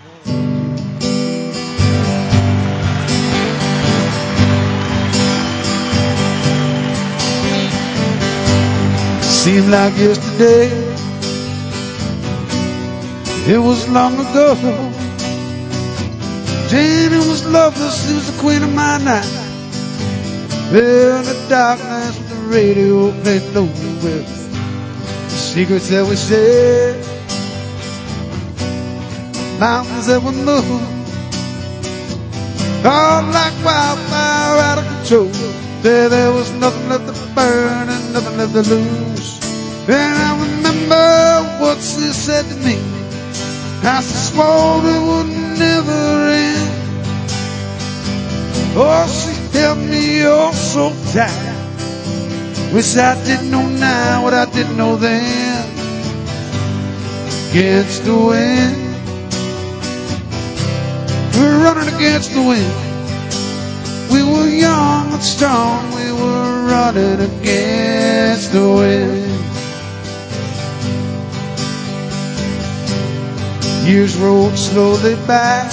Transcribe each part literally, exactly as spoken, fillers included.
Seemed like yesterday, it was long ago. Jane was loveless, she was the queen of my night. There in the darkness with the radio played low, with the secrets that we shared, mountains that we moved, all like wildfire out of control. There, there was nothing left to burn and nothing left to lose. And I remember what she said to me, how she swore it would never end. Oh, she held me oh so tight. Wish I didn't know now what I didn't know then. Against the wind, we're running against the wind. We were young and strong, we were running against the wind. Years rolled slowly by,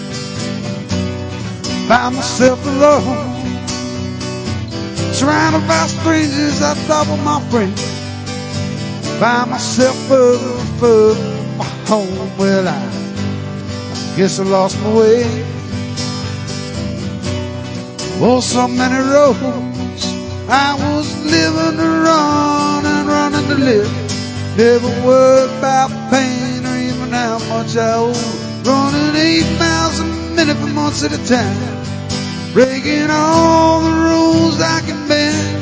found myself alone, surrounded by strangers I thought were my friends. Found myself further and further from my home. Well, I, I guess I lost my way. Oh, so many roads I was living to run and running to live. Never worried about pain or even how much I owe. Running eight miles a minute for months at a time, breaking all the rules I can bend.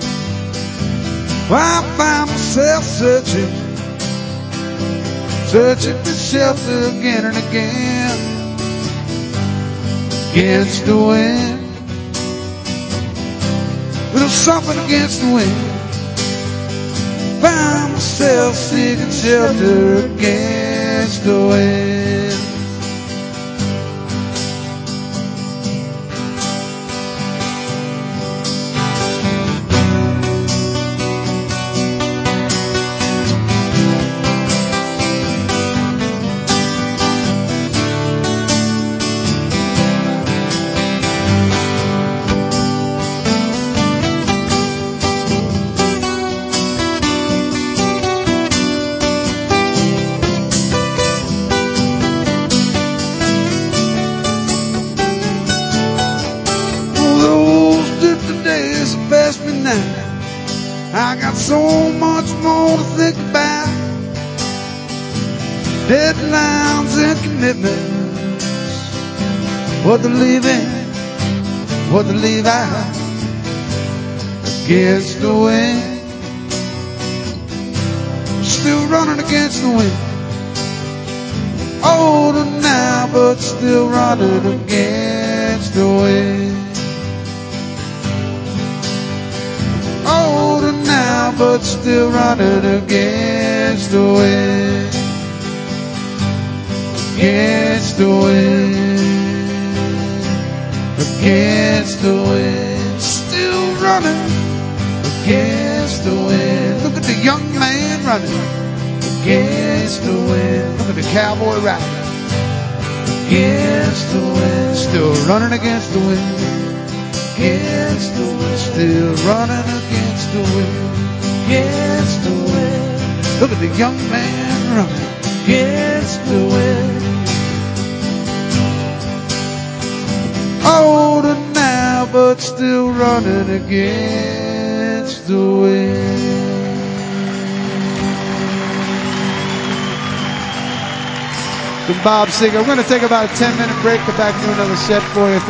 Well, I find myself searching, searching for shelter again and again. Against the wind, little something against the wind. Found myself seeking shelter against the wind. Past me now, I got so much more to think about. Deadlines and commitments, what to leave in, what to leave out. Against the wind, still running against the wind. Older now, but still running against the wind. Older now, but still running against the wind. Against the wind. Against the wind. Still running against the wind. Look at the young man running against the wind. Look at the cowboy riding against the wind. Still running against the wind. Against the wind, still running against the wind. Against the wind. Look at the young man running against the wind. Older now, but still running against the wind. From Bob Seger. We're going to take about a ten minute break, come back and do another set for you.